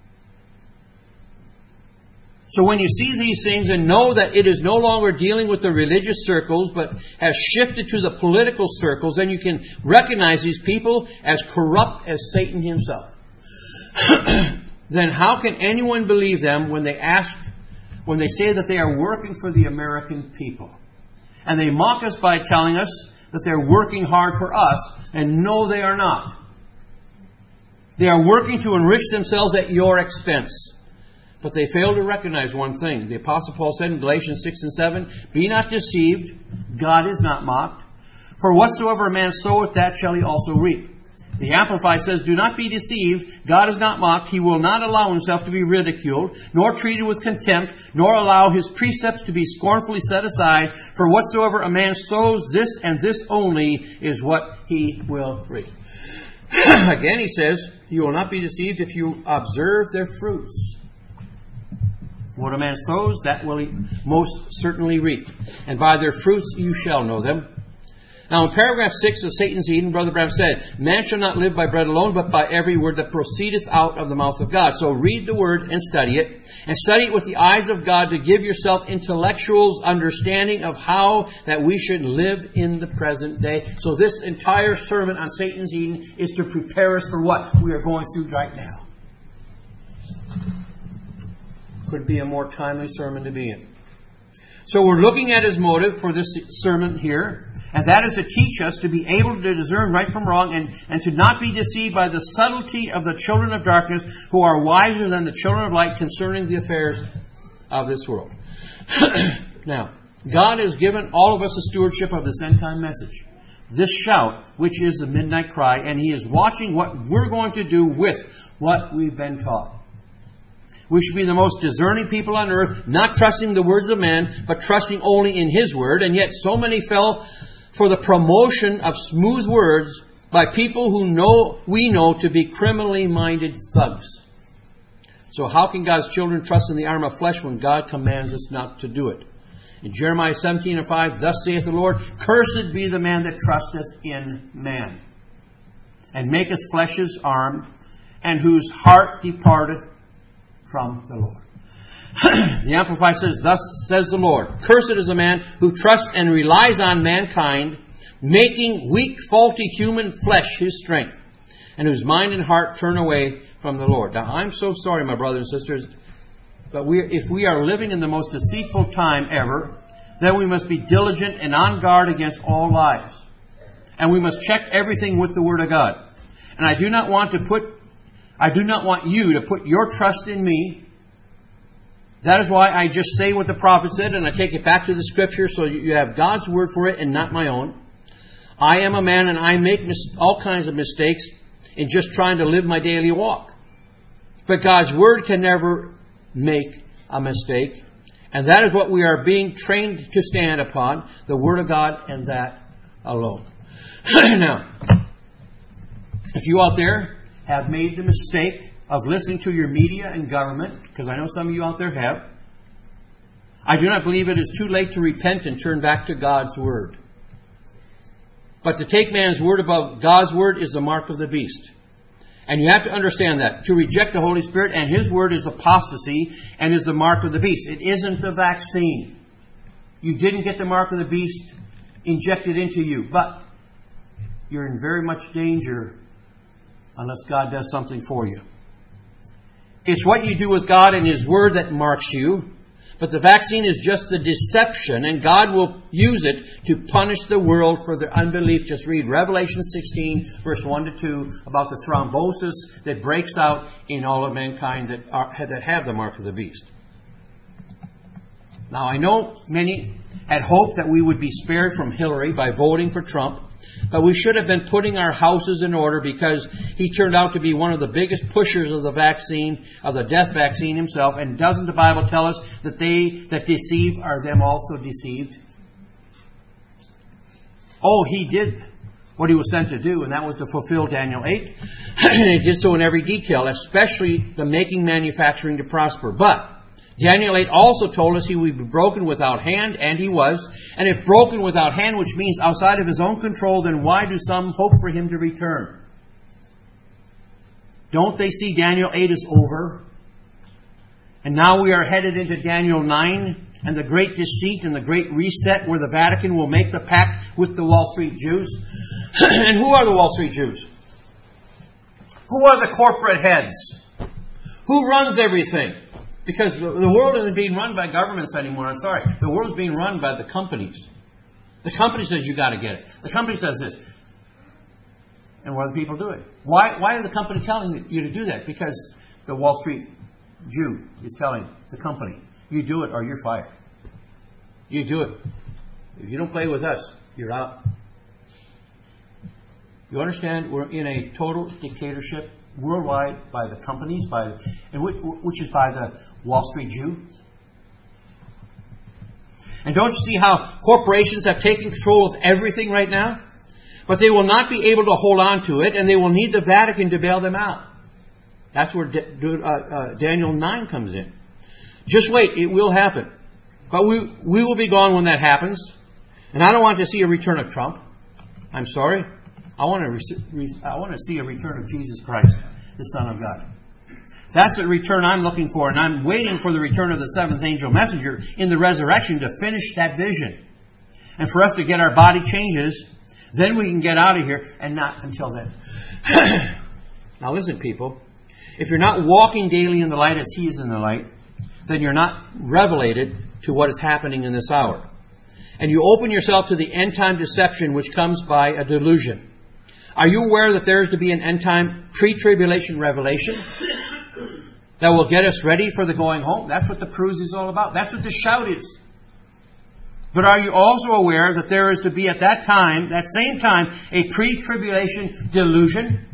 So when you see these things and know that it is no longer dealing with the religious circles, but has shifted to the political circles, then you can recognize these people as corrupt as Satan himself. then how can anyone believe them when they ask, when they say that they are working for the American people? And they mock us by telling us that they're working hard for us, and no, they are not. They are working to enrich themselves at your expense. But they fail to recognize one thing. The Apostle Paul said in Galatians six and seven, "Be not deceived, God is not mocked. For whatsoever a man soweth, that shall he also reap." The Amplified says, "Do not be deceived, God is not mocked. He will not allow himself to be ridiculed, nor treated with contempt, nor allow his precepts to be scornfully set aside. For whatsoever a man sows, this and this only is what he will reap." Again, he says, "You will not be deceived if you observe their fruits." What a man sows, that will he most certainly reap. "And by their fruits you shall know them." Now in paragraph six of Satan's Eden, Brother Branham said, "Man shall not live by bread alone, but by every word that proceedeth out of the mouth of God." So read the word and study it. And study it with the eyes of God to give yourself intellectual's understanding of how that we should live in the present day. So this entire sermon on Satan's Eden is to prepare us for what we are going through right now. Could be a more timely sermon to be in. So we're looking at his motive for this sermon here, and that is to teach us to be able to discern right from wrong and, and to not be deceived by the subtlety of the children of darkness who are wiser than the children of light concerning the affairs of this world. Now, God has given all of us a stewardship of this end-time message, this shout, which is the midnight cry, and He is watching what we're going to do with what we've been taught. We should be the most discerning people on earth, not trusting the words of man, but trusting only in His word. And yet so many fell for the promotion of smooth words by people who know we know to be criminally minded thugs. So how can God's children trust in the arm of flesh when God commands us not to do it? In Jeremiah seventeen and five, "Thus saith the Lord, Cursed be the man that trusteth in man, and maketh flesh his arm, and whose heart departeth from the Lord." The Amplified says, "Thus says the Lord, Cursed is the man who trusts and relies on mankind, making weak, faulty human flesh his strength, and whose mind and heart turn away from the Lord." Now, I'm so sorry, my brothers and sisters, but we, if we are living in the most deceitful time ever, then we must be diligent and on guard against all lies. And we must check everything with the Word of God. And I do not want to put I do not want you to put your trust in me. That is why I just say what the prophet said, and I take it back to the Scripture so you have God's word for it and not my own. I am a man and I make mis- all kinds of mistakes in just trying to live my daily walk. But God's word can never make a mistake. And that is what we are being trained to stand upon, the Word of God and that alone. Now, if you out there have made the mistake of listening to your media and government, because I know some of you out there have, I do not believe it is too late to repent and turn back to God's Word. But to take man's word above God's Word is the mark of the beast. And you have to understand that. To reject the Holy Spirit and His Word is apostasy and is the mark of the beast. It isn't the vaccine. You didn't get the mark of the beast injected into you, but you're in very much danger unless God does something for you. It's what you do with God and His Word that marks you. But the vaccine is just the deception, and God will use it to punish the world for their unbelief. Just read Revelation sixteen, verse one to two, about the thrombosis that breaks out in all of mankind that, are, that have the mark of the beast. Now, I know many had hoped that we would be spared from Hillary by voting for Trump, but we should have been putting our houses in order because he turned out to be one of the biggest pushers of the vaccine, of the death vaccine himself. And doesn't the Bible tell us that they that deceive are them also deceived? Oh, he did what he was sent to do, and that was to fulfill Daniel eight. And he did so in every detail, especially the making manufacturing to prosper. But Daniel eight also told us he would be broken without hand, and he was. And if broken without hand, which means outside of his own control, then why do some hope for him to return? Don't they see Daniel eight is over? And now we are headed into Daniel nine and the great deceit and the great reset where the Vatican will make the pact with the Wall Street Jews. And who are the Wall Street Jews? Who are the corporate heads? Who runs everything? Because the the world isn't being run by governments anymore. I'm sorry. The world is being run by the companies. The company says you got to get it. The company says this. And what do the people do it? Why, why is the company telling you to do that? Because the Wall Street Jew is telling the company, you do it or you're fired. You do it. If you don't play with us, you're out. You understand? We're in a total dictatorship worldwide by the companies, by the, and which, which is by the Wall Street Jew. And don't you see how corporations have taken control of everything right now? But they will not be able to hold on to it, and they will need the Vatican to bail them out. That's where uh, uh, Daniel nine comes in. Just wait, it will happen. But we we will be gone when that happens. And I don't want to see a return of Trump. I'm sorry. I want to re- re- I want to see a return of Jesus Christ, the Son of God. That's the return I'm looking for, and I'm waiting for the return of the seventh angel messenger in the resurrection to finish that vision. And for us to get our body changes, then we can get out of here, and not until then. Now listen, people. If you're not walking daily in the light as He is in the light, then you're not revelated to what is happening in this hour. And you open yourself to the end-time deception which comes by a delusion. Are you aware that there is to be an end-time pre-tribulation revelation that will get us ready for the going home? That's what the cruise is all about. That's what the shout is. But are you also aware that there is to be at that time, that same time, a pre-tribulation delusion?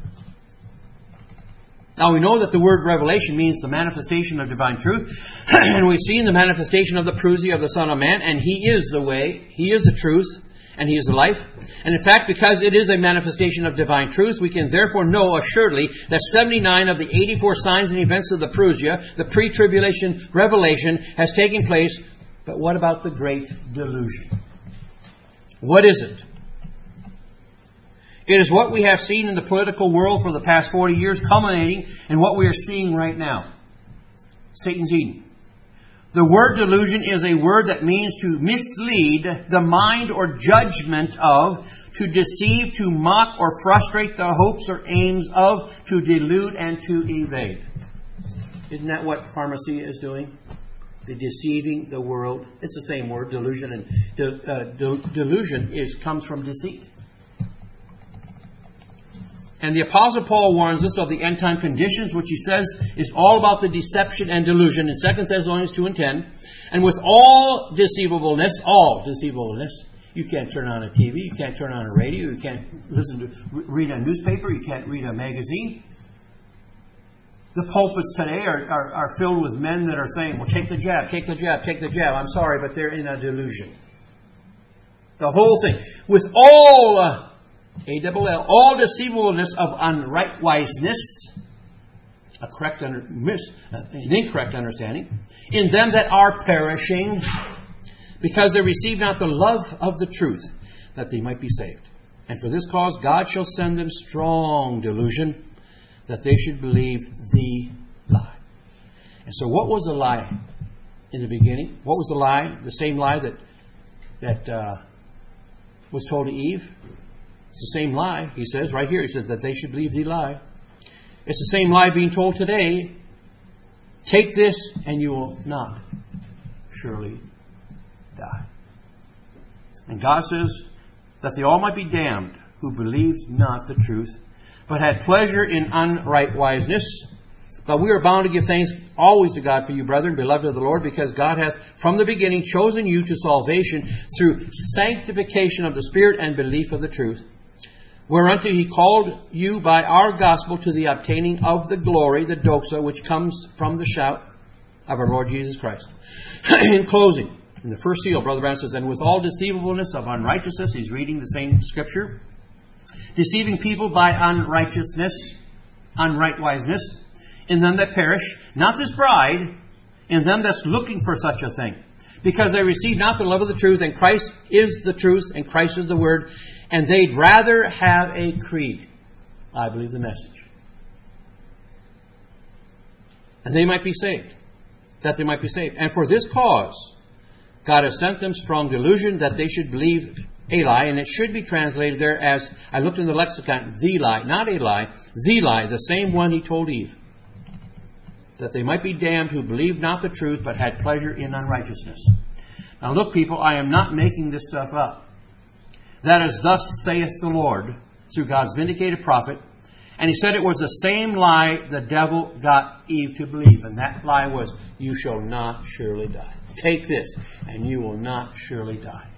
Now we know that the word revelation means the manifestation of divine truth. And we've seen the manifestation of the prusia of the Son of Man. And He is the way, He is the truth, and He is the life. And in fact, because it is a manifestation of divine truth, we can therefore know assuredly that seventy-nine of the eighty-four signs and events of the prusia, the pre-tribulation revelation, has taken place. But what about the great delusion? What is it? It is what we have seen in the political world for the past forty years, culminating in what we are seeing right now. Satan's Eden. The word delusion is a word that means to mislead the mind or judgment of, to deceive, to mock or frustrate the hopes or aims of, to delude and to evade. Isn't that what pharmacy is doing? The deceiving the world. It's the same word, delusion, and de, uh, de, delusion is comes from deceit. And the Apostle Paul warns us of the end time conditions, which he says is all about the deception and delusion in Second Thessalonians two and ten. And with all deceivableness, all deceivableness, you can't turn on a T V, you can't turn on a radio, you can't listen to read a newspaper, you can't read a magazine. The pulpits today are, are, are filled with men that are saying, well, take the jab, take the jab, take the jab. I'm sorry, but they're in a delusion. The whole thing. With all... Uh, A double L, all deceivableness of unrightwiseness, a correct under, mis, uh, an incorrect understanding, in them that are perishing, because they receive not the love of the truth, that they might be saved. And for this cause God shall send them strong delusion, that they should believe the lie. And so what was the lie in the beginning? What was the lie? The same lie that, that uh, was told to Eve? It's the same lie, he says, right here. He says that they should believe the lie. It's the same lie being told today. Take this and you will not surely die. And God says that they all might be damned who believed not the truth, but had pleasure in unrightwiseness. But we are bound to give thanks always to God for you, brethren, beloved of the Lord, because God hath from the beginning chosen you to salvation through sanctification of the Spirit and belief of the truth, whereunto He called you by our gospel to the obtaining of the glory, the doxa, which comes from the shout of our Lord Jesus Christ. In closing, in the first seal, Brother Branham says, and with all deceivableness of unrighteousness, he's reading the same scripture, deceiving people by unrighteousness, unrightwiseness, in them that perish, not this bride, in them that's looking for such a thing. Because they receive not the love of the truth, and Christ is the truth, and Christ is the Word, and they'd rather have a creed. I believe the message. And they might be saved. That they might be saved. And for this cause, God has sent them strong delusion that they should believe a lie, and it should be translated there as, I looked in the lexicon, the lie, not a lie, the lie, the same one He told Eve. that they might be damned who believed not the truth, but had pleasure in unrighteousness. Now look, people, I am not making this stuff up. That is, thus saith the Lord, through God's vindicated prophet. And he said it was the same lie the devil got Eve to believe. And that lie was, you shall not surely die. Take this, and you will not surely die.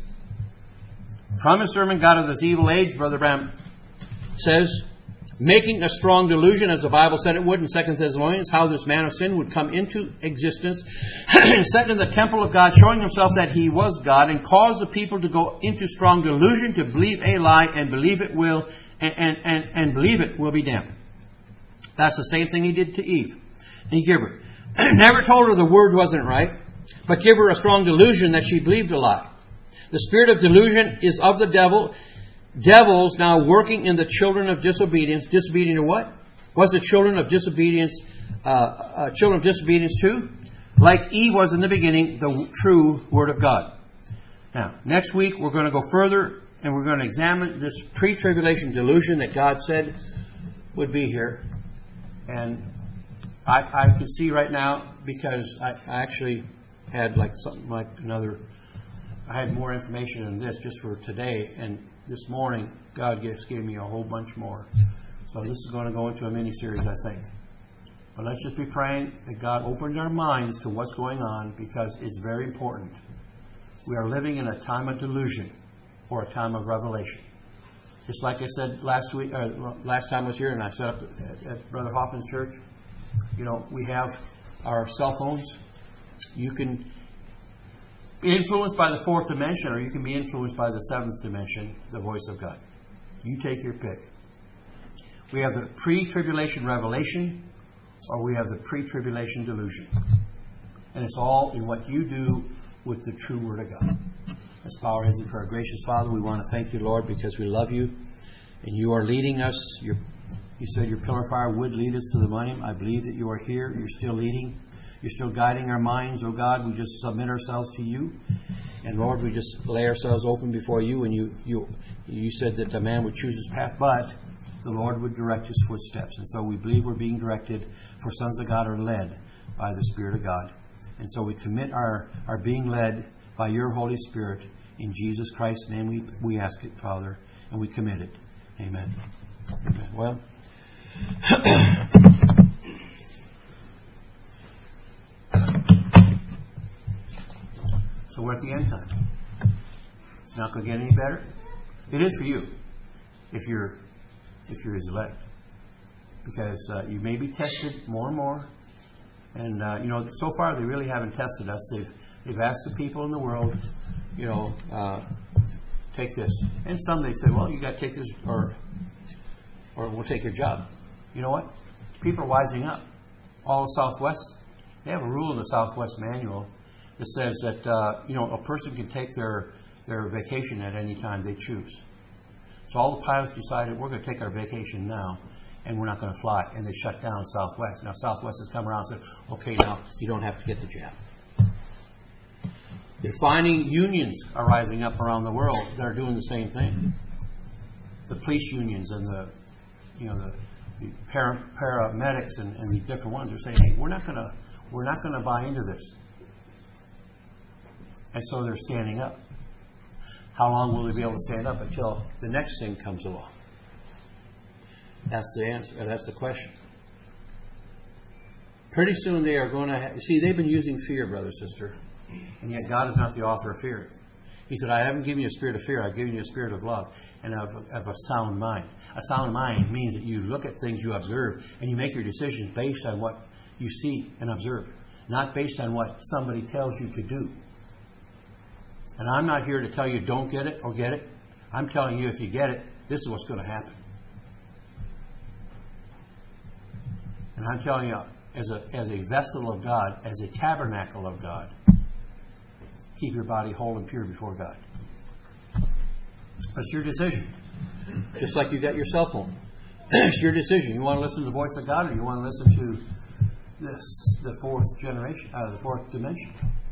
From his sermon, God of this evil age, Brother Branham says, making a strong delusion, as the Bible said it would in Second Thessalonians, how this man of sin would come into existence, and set in the temple of God, showing himself that he was God, and cause the people to go into strong delusion, to believe a lie, and believe it will, and, and, and, and believe it will be damned. That's the same thing he did to Eve. He gave her. Never told her the word wasn't right, but give her a strong delusion that she believed a lie. The spirit of delusion is of the devil. Devils now working in the children of disobedience. Disobedient to what? Was the children of disobedience, uh, uh, children of disobedience too? Like Eve was in the beginning, the true Word of God. Now, next week we're going to go further and we're going to examine this pre-tribulation delusion that God said would be here. And I, I can see right now, because I, I actually had like something like another, I had more information than this just for today, and this morning, God just gave me a whole bunch more. So this is going to go into a mini-series, I think. But let's just be praying that God opens our minds to what's going on, because it's very important. We are living in a time of delusion or a time of revelation. Just like I said last week, uh, last time I was here, and I set up at, at Brother Hoffman's church. You know, we have our cell phones. You can be influenced by the fourth dimension, or you can be influenced by the seventh dimension, the voice of God. You take your pick. We have the pre-tribulation revelation, or we have the pre-tribulation delusion. And it's all in what you do with the true Word of God. Let's bow our heads in prayer. Gracious Father, we want to thank you, Lord, because we love you, and you are leading us. You're, you said your pillar of fire would lead us to the millennium. I believe that you are here. You're still leading. You're still guiding our minds, oh God. We just submit ourselves to you. And Lord, we just lay ourselves open before you. And you you, you said that the man would choose his path, but the Lord would direct his footsteps. And so we believe we're being directed, for sons of God are led by the Spirit of God. And so we commit our, our being led by your Holy Spirit. In Jesus Christ's name we, we ask it, Father, and we commit it. Amen. Amen. Well, so we're at the end time. It's not going to get any better. It is for you, if you're if you're His elect, because uh, you may be tested more and more. And uh, you know, so far they really haven't tested us. They've they've asked the people in the world, you know, uh, take this, and some they say, well, you got to take this, or or we'll take your job. You know what? People are wising up. All of Southwest, they have a rule in the Southwest manual that says that uh, you know, a person can take their their vacation at any time they choose. So all the pilots decided, we're going to take our vacation now, and we're not going to fly. And they shut down Southwest. Now Southwest has come around and said, okay, now you don't have to get the jab. They're finding unions are rising up around the world that are doing the same thing. The police unions and the, you know, the, the para, paramedics and, and the different ones are saying, hey, we're not going to, we're not going to buy into this. And so they're standing up. How long will they be able to stand up until the next thing comes along? That's the answer. That's the question. Pretty soon they are going to have, see, they've been using fear, brother, sister. And yet God is not the author of fear. He said, I haven't given you a spirit of fear. I've given you a spirit of love and of, of a sound mind. A sound mind means that you look at things you observe and you make your decisions based on what you see and observe, not based on what somebody tells you to do. And I'm not here to tell you don't get it or get it. I'm telling you, if you get it, this is what's going to happen. And I'm telling you, as a as a vessel of God, as a tabernacle of God, keep your body whole and pure before God. It's your decision. Just like you got your cell phone. It's your decision. You want to listen to the voice of God, or you want to listen to this the fourth generation, uh, the fourth dimension.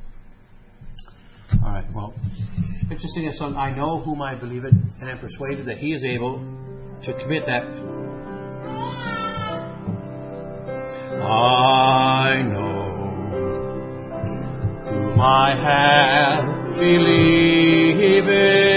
All right, well, let's just sing a song. I know whom I believe it, and am persuaded that He is able to commit that. Ah. I have believed.